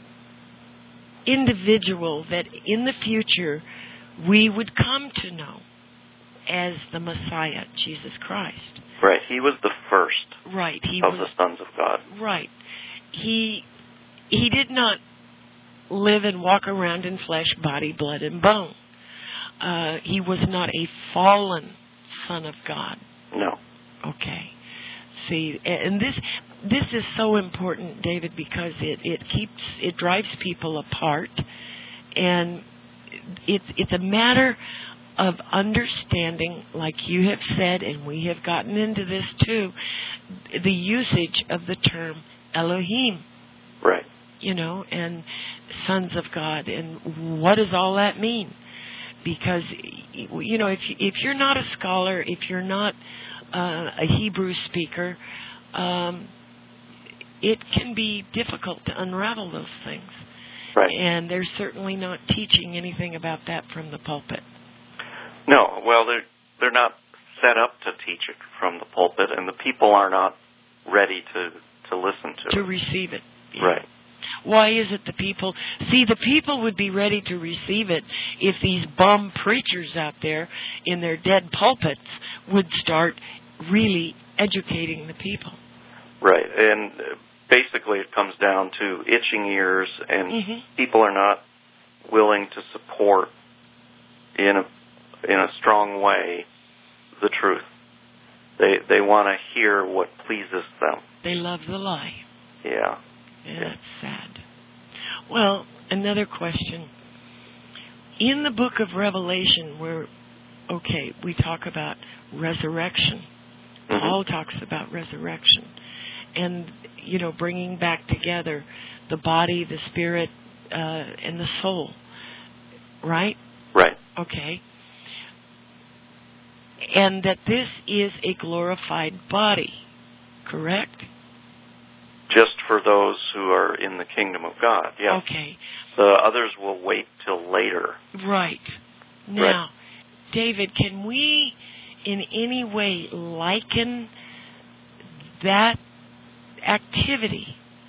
individual that in the future we would come to know as the Messiah, Jesus Christ. Right. He was the first right. the sons of God. Right. He did not live and walk around in flesh, body, blood, and bone. He was not a fallen son of God. No. Okay. See, and this is so important, David, because it drives people apart, and it's a matter of understanding, like you have said, and we have gotten into this too, the usage of the term Elohim. Right. And sons of God, and what does all that mean? Because, if you're not a scholar, if you're not a Hebrew speaker, it can be difficult to unravel those things. Right. And they're certainly not teaching anything about that from the pulpit. No, well, they're not set up to teach it from the pulpit, and the people are not ready to listen to it. To receive it. Yeah. Right. Why is it the people would be ready to receive it if these bum preachers out there in their dead pulpits would start really educating the people. Right, and basically it comes down to itching ears, and people are not willing to support in a strong way the truth. They want to hear what pleases them. They love the lie. Yeah. That's sad. Well, another question. In the book of Revelation, where, we talk about resurrection. Paul talks about resurrection. And, bringing back together the body, the spirit, and the soul. Right? Right. Okay. And that this is a glorified body. Correct? Just for those who are in the kingdom of God, yeah. Okay. The others will wait till later. Right. Now, David, can we in any way liken that activity,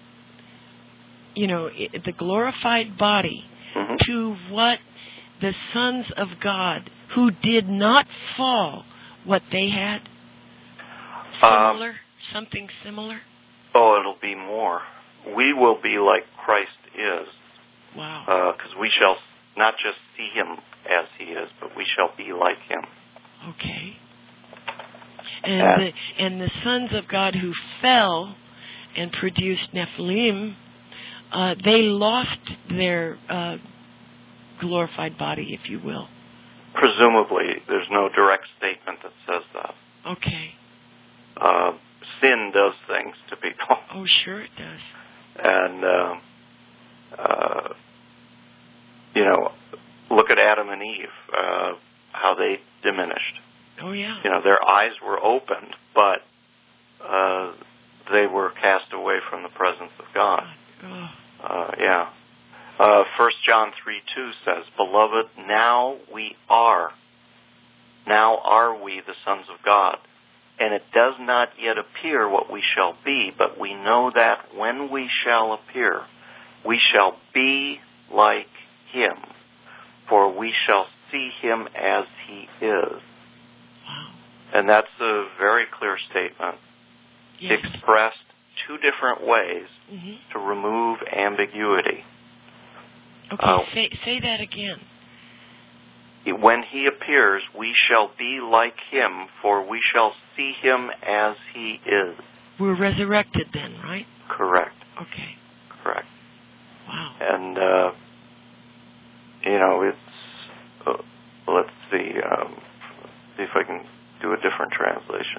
the glorified body, to what the sons of God who did not fall, what they had? Similar? Something similar? Oh, it'll be more. We will be like Christ is. Wow. Because we shall not just see him as he is, but we shall be like him. Okay. And the sons of God who fell and produced Nephilim, they lost their glorified body, if you will. Presumably, there's no direct statement that says that. Okay. Sin does things to people. Oh, sure it does. And, look at Adam and Eve, how they diminished. Oh, yeah. Their eyes were opened, but they were cast away from the presence of God. Oh. Yeah. 1 John 3:2 says, "Beloved, now are we the sons of God, and it does not yet appear what we shall be, but we know that when we shall appear, we shall be like him, for we shall see him as he is." Wow. And that's a very clear statement, Yes. expressed two different ways to remove ambiguity. Okay, say that again. When he appears, we shall be like him, for we shall see him as he is. We're resurrected then, right? Correct. Okay. Correct. Wow. And, it's, let's see if I can do a different translation.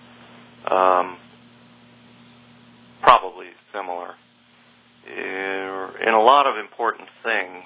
Probably similar. In a lot of important things,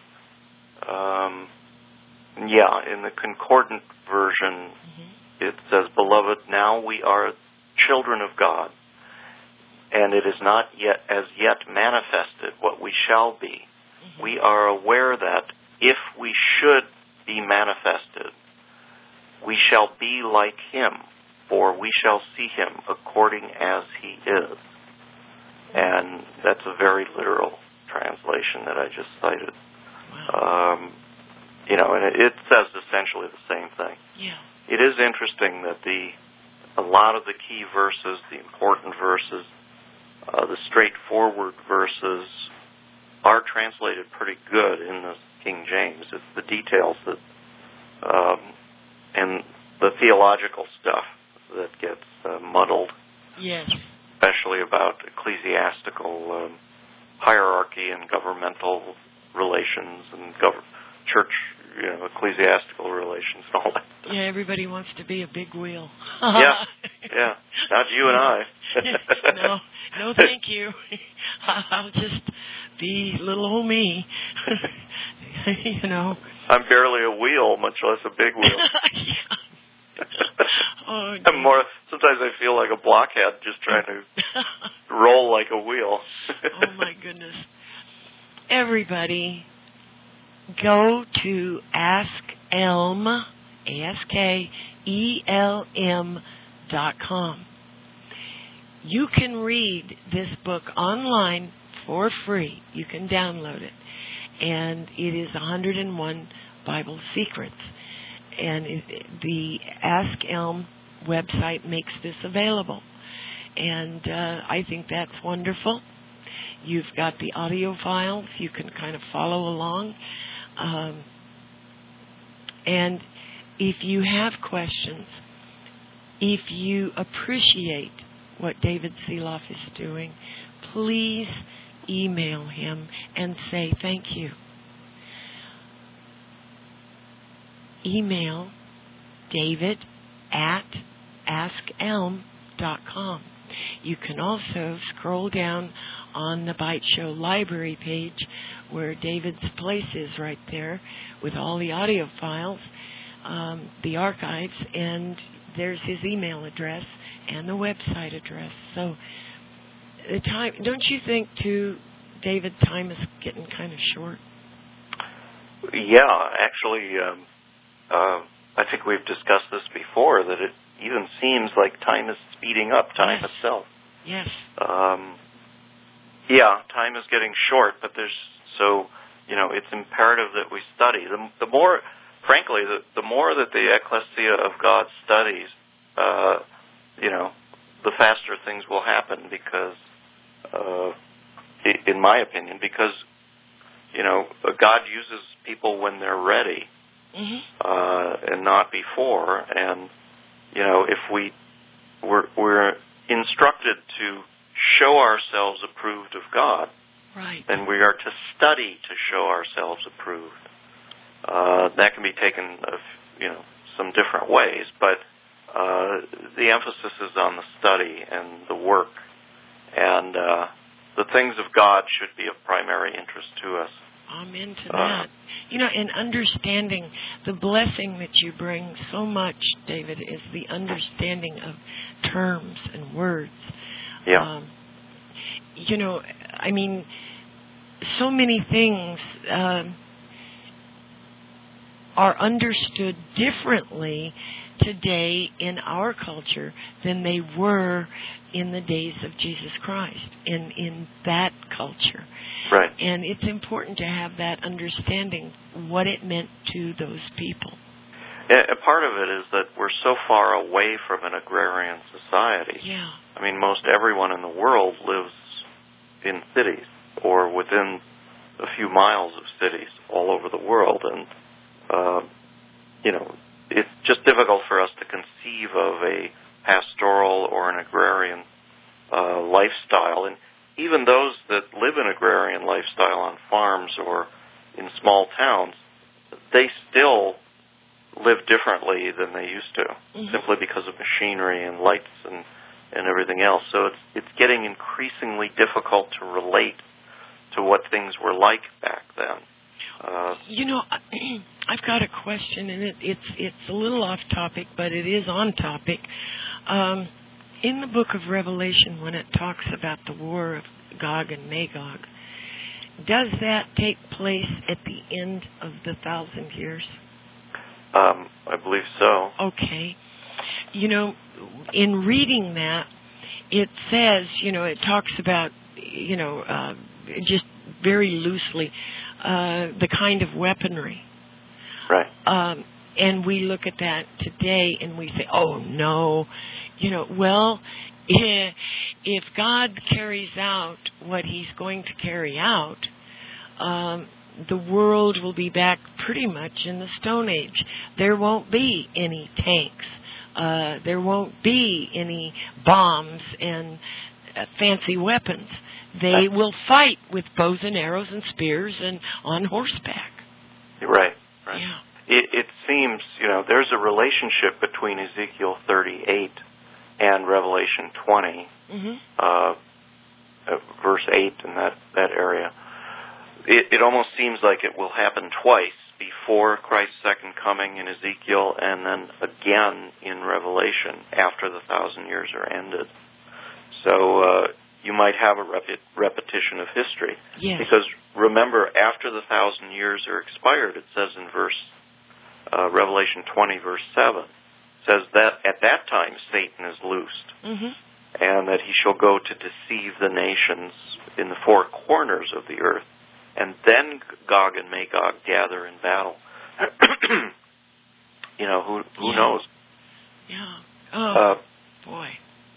in the concordant version, it says, "Beloved, now we are children of God, and it is not yet as yet manifested what we shall be. We are aware that if we should be manifested, we shall be like him, for we shall see him according as he is." And that's a very literal translation that I just cited. Wow. And it says essentially the same thing. Yeah. It is interesting that a lot of the key verses, the important verses, the straightforward verses, are translated pretty good in the King James. It's the details that, and the theological stuff that gets muddled. Yes. Especially about ecclesiastical hierarchy and governmental relations and church, ecclesiastical relations and all that. Yeah, everybody wants to be a big wheel. Yeah. Not you and I. No, thank you. I'll just be little old me. I'm barely a wheel, much less a big wheel. Oh, sometimes I feel like a blockhead just trying to roll like a wheel. Oh my goodness. Everybody, go to AskElm, AskElm.com. You can read this book online for free. You can download it. And it is 101 Bible Secrets. And the Ask Elm website makes this available. And I think that's wonderful. You've got the audio files. You can kind of follow along. And if you have questions, if you appreciate what David Seeloff is doing, please email him and say thank you. Email David at AskElm.com. You can also scroll down on the Bite Show library page where David's place is right there with all the audio files, the archives, and there's his email address and the website address. So the time, don't you think, too, David, time is getting kind of short? Yeah, actually, I think we've discussed this before, that it even seems like time is speeding up, time itself. Yes. Time is getting short, but it's imperative that we study. The more, frankly, the more that the ecclesia of God studies, the faster things will happen because, in my opinion, because, God uses people when they're ready. and not before. And if we're instructed to show ourselves approved of God, right, then we are to study to show ourselves approved. That can be taken, some different ways, but the emphasis is on the study and the work, and the things of God should be of primary interest to us. Amen to that. And understanding the blessing that you bring so much, David, is the understanding of terms and words. Yeah. So many things are understood differently today in our culture than they were in the days of Jesus Christ, in that culture. Right. And it's important to have that understanding, what it meant to those people. A part of it is that we're so far away from an agrarian society. Yeah. Most everyone in the world lives in cities or within a few miles of cities all over the world. And, it's just difficult for us to conceive of a pastoral or an agrarian lifestyle. And even those that live an agrarian lifestyle on farms or in small towns, they still live differently than they used to, simply because of machinery and lights and everything else. So it's getting increasingly difficult to relate to what things were like back then. I've got a question, and it's a little off topic, but it is on topic. In the book of Revelation, when it talks about the war of Gog and Magog, does that take place at the end of the 1,000 years? I believe so. Okay. In reading that, it says, it talks about, just very loosely, the kind of weaponry. Right. And we look at that today and we say, oh, no. If God carries out what he's going to carry out, the world will be back pretty much in the Stone Age. There won't be any tanks. There won't be any bombs and fancy weapons. They will fight with bows and arrows and spears and on horseback. Right. Yeah. It seems, there's a relationship between Ezekiel 38 and Revelation 20, verse 8 in that area. It almost seems like it will happen twice, before Christ's second coming in Ezekiel and then again in Revelation after the 1,000 years are ended. So you might have a repetition of history. Yes. Because remember, after the 1,000 years are expired, it says in Revelation 20, verse 7, says that at that time Satan is loosed, and that he shall go to deceive the nations in the four corners of the earth, and then Gog and Magog gather in battle. Who knows? Yeah. Oh, boy.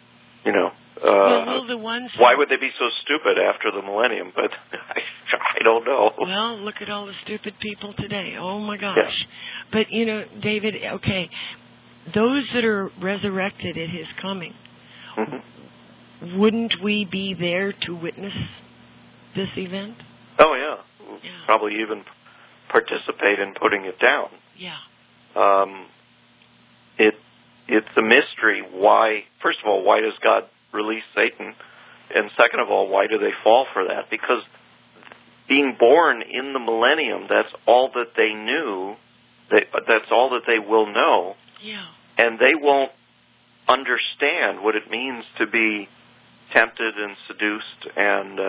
The ones. Why would they be so stupid after the millennium? But I don't know. Well, look at all the stupid people today. Oh my gosh. Yeah. But David, okay, those that are resurrected at his coming, wouldn't we be there to witness this event? Oh yeah. We'll probably even participate in putting it down. Yeah. It's a mystery why. First of all, why does God release Satan? And second of all, why do they fall for that? Because being born in the millennium, that's all that they knew. That's all that they will know. Yeah. And they won't understand what it means to be tempted and seduced and,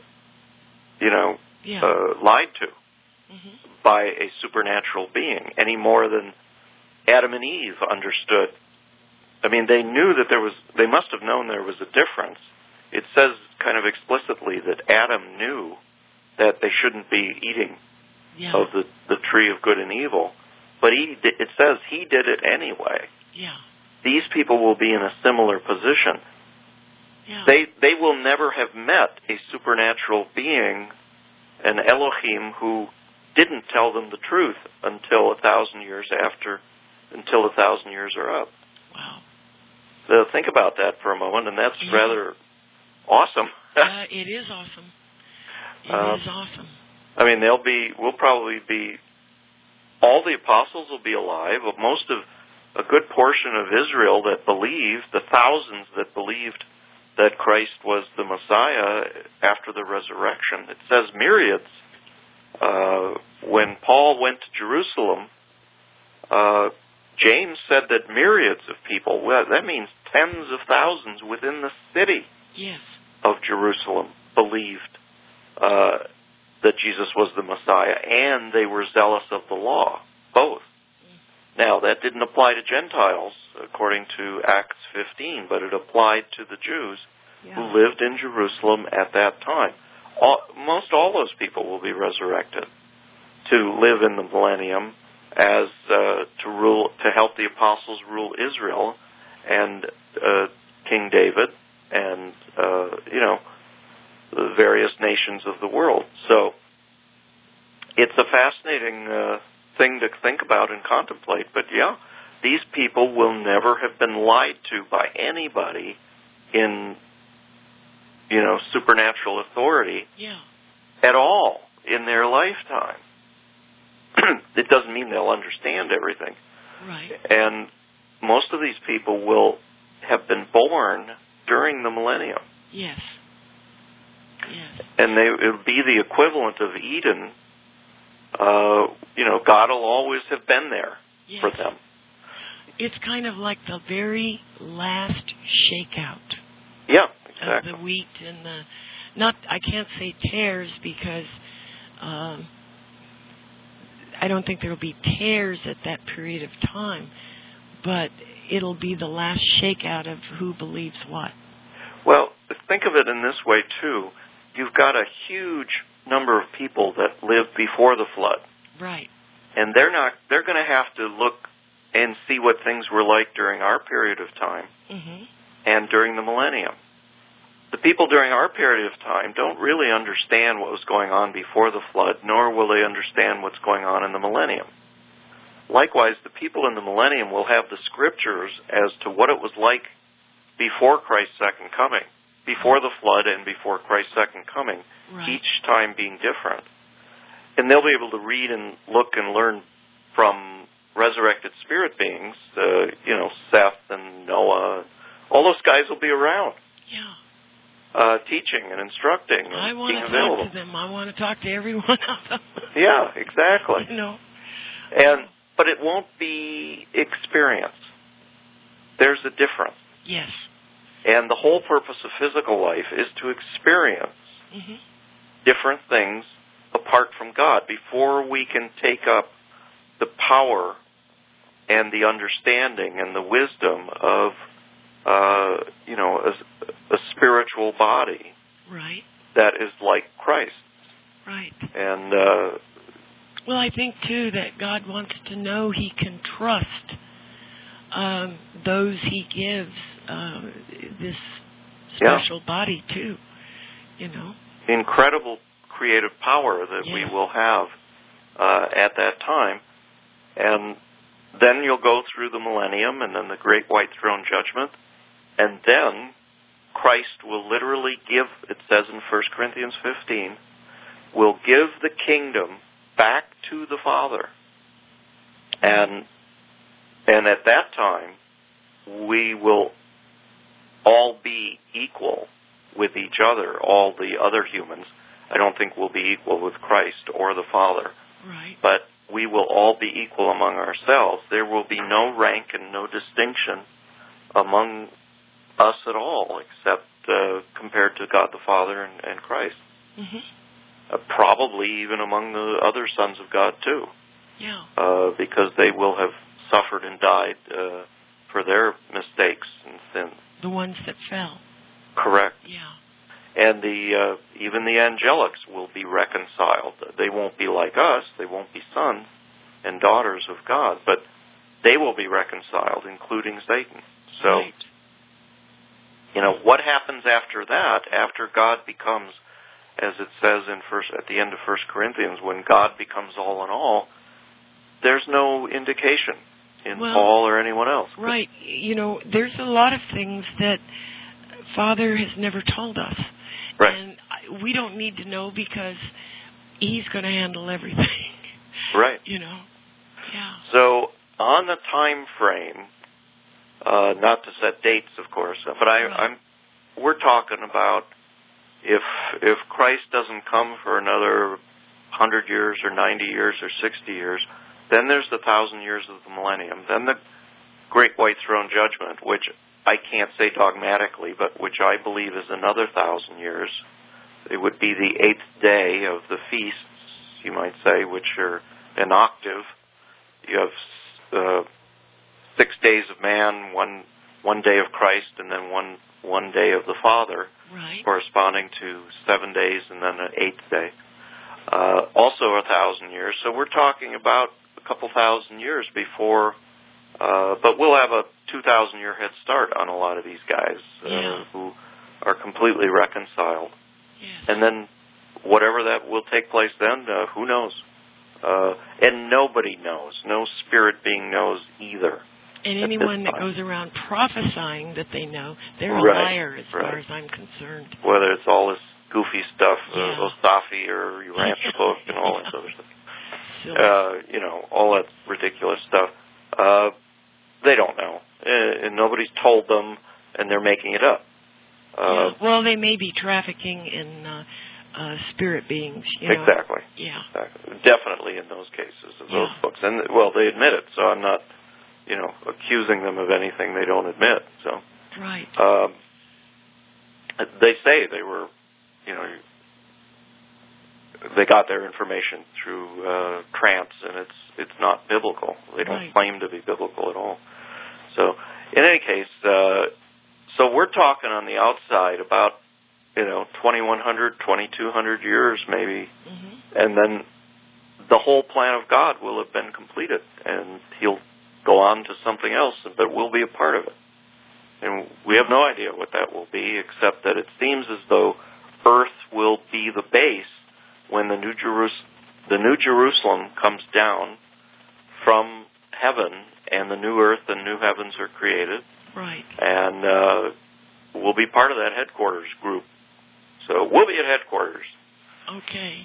lied to by a supernatural being any more than Adam and Eve understood. I mean, they knew that they must have known there was a difference. It says kind of explicitly that Adam knew that they shouldn't be eating of the tree of good and evil. But it says he did it anyway. Yeah. These people will be in a similar position. Yeah. They will never have met a supernatural being, an Elohim who didn't tell them the truth until 1,000 years are up. Wow. So think about that for a moment, and that's rather awesome. It is awesome. It is awesome. I mean, we'll probably be, all the apostles will be alive, but a good portion of Israel that believed, the thousands that believed that Christ was the Messiah after the resurrection. It says myriads. When Paul went to Jerusalem, James said that myriads of people, well, that means tens of thousands within the city of Jerusalem believed that Jesus was the Messiah, and they were zealous of the law, both. Now, that didn't apply to Gentiles, according to Acts 15, but it applied to the Jews who lived in Jerusalem at that time. Most all those people will be resurrected to live in the millennium as to help the apostles rule Israel and King David and the various nations of the world. So it's a fascinating thing to think about and contemplate. But these people will never have been lied to by anybody in supernatural authority at all in their lifetime. It doesn't mean they'll understand everything. Right. And most of these people will have been born during the millennium. Yes. And it'll be the equivalent of Eden. God will always have been there for them. It's kind of like the very last shakeout. Yeah, exactly. Of the wheat and I can't say tares because I don't think there will be tares at that period of time, but it'll be the last shakeout of who believes what. Well, think of it in this way, too. You've got a huge number of people that lived before the flood. Right. And they're going to have to look and see what things were like during our period of time and during the millennium. The people during our period of time don't really understand what was going on before the flood, nor will they understand what's going on in the millennium. Likewise, the people in the millennium will have the scriptures as to what it was like before Christ's second coming, before the flood and before Christ's second coming, each time being different. And they'll be able to read and look and learn from resurrected spirit beings, Seth and Noah. All those guys will be around. Teaching and instructing and I want being to available. talk to them. I want to talk to every one of them. Yeah, exactly. And but it won't be experience. There's a difference. Yes. And the whole purpose of physical life is to experience different things apart from God before we can take up the power and the understanding and the wisdom of a spiritual body that is like Christ. Right. And well, I think too that God wants to know He can trust those He gives this special body too. Incredible creative power that we will have at that time, and then you'll go through the millennium and then the great white throne judgment. And then Christ will literally give, it says in 1 Corinthians 15, will give the kingdom back to the Father. And at that time, we will all be equal with each other, all the other humans. I don't think we'll be equal with Christ or the Father. Right. But we will all be equal among ourselves. There will be no rank and no distinction among us at all, except compared to God the Father and Christ. Probably even among the other sons of God, too. Because they will have suffered and died for their mistakes and sins. The ones that fell. Correct. And even the angelics will be reconciled. They won't be like us. They won't be sons and daughters of God, but they will be reconciled, including Satan. So, what happens after that, after God becomes as it says at the end of 1 Corinthians, when God becomes all in all, there's no indication in Paul or anyone else. Right. There's a lot of things that Father has never told us. Right. And we don't need to know because He's going to handle everything. Right. Yeah. So on the time frame, not to set dates, of course, but we're talking about if Christ doesn't come for another 100 years or 90 years or 60 years, then there's the 1,000 years of the millennium. Then the Great White Throne Judgment, which I can't say dogmatically, but which I believe is another 1,000 years. It would be the 8th day of the feasts, you might say, which are an octave. You have 6 days of man, one day of Christ, and then one day of the Father, right, corresponding to 7 days and then an 8th day. Also 1,000 years. So we're talking about a couple thousand years before, but we'll have a 2,000-year head start on a lot of these guys who are completely reconciled. Yes. And then whatever that will take place then, who knows? And nobody knows. No spirit being knows either. And anyone that goes around prophesying that they know, they're a liar as far as I'm concerned. Whether it's all this goofy stuff, Osafi or Urantia and all that other stuff. All that ridiculous stuff. They don't know. And nobody's told them, and they're making it up. Well, they may be trafficking in spirit beings. Exactly. Yeah. Exactly. Definitely in those cases of those books. And, they admit it, so I'm not, accusing them of anything they don't admit. So. Right. They say they were, they got their information through trance, and it's not biblical. They don't claim to be biblical at all. So, in any case, so we're talking on the outside about, 2,100, 2,200 years maybe, and then the whole plan of God will have been completed, and He'll go on to something else, but we'll be a part of it. And we have no idea what that will be, except that it seems as though Earth will be the base when the New Jerusalem comes down from heaven, and the new earth and new heavens are created. Right. And we'll be part of that headquarters group. So we'll be at headquarters. Okay.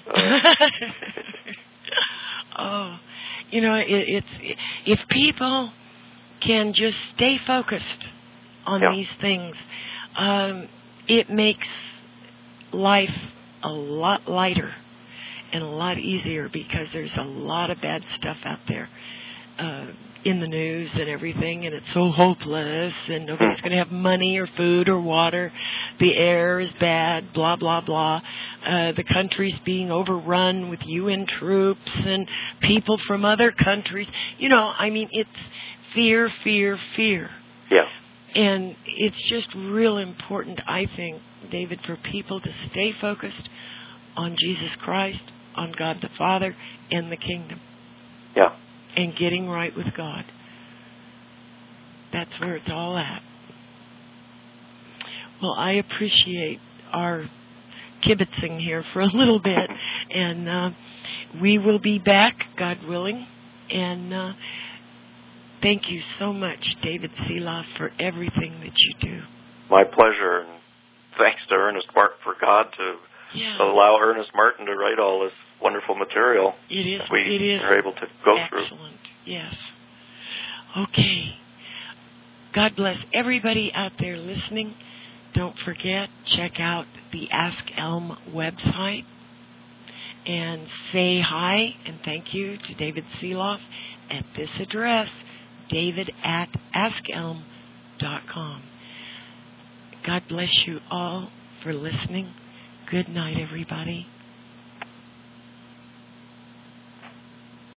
It's if people can just stay focused on these things, it makes life a lot lighter and a lot easier, because there's a lot of bad stuff out there in the news and everything, and it's so hopeless, and nobody's going to have money or food or water. The air is bad, blah, blah, blah. The country's being overrun with UN troops and people from other countries. It's fear, fear, fear. Yeah. And it's just real important, I think, David, for people to stay focused on Jesus Christ, on God the Father, and the kingdom. Yeah. And getting right with God. That's where it's all at. Well, I appreciate our kibitzing here for a little bit, and we will be back, God willing, and thank you so much, David Seeloff, for everything that you do. My pleasure, and thanks to Ernest Martin for God to allow Ernest Martin to write all this wonderful material. It is. We are able to go through. Excellent. Yes. Okay. God bless everybody out there listening. Don't forget, check out the Ask Elm website and say hi and thank you to David Seeloff at this address, david@askelm.com. God bless you all for listening. Good night, everybody.